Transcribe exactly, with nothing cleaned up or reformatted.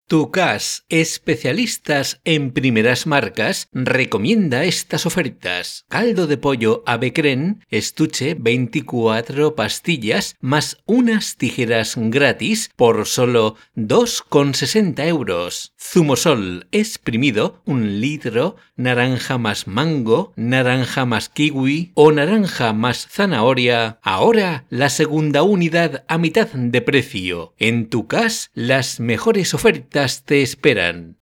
Tucas, especialistas en primeras marcas, recomienda estas ofertas. Caldo de pollo Avecren, estuche veinticuatro pastillas más unas tijeras gratis por solo dos con sesenta euros. Zumosol exprimido, un litro, naranja más mango, naranja más kiwi o naranja más zanahoria. Ahora la segunda unidad a mitad de precio. En Tucas, las mejores ofertas te esperan.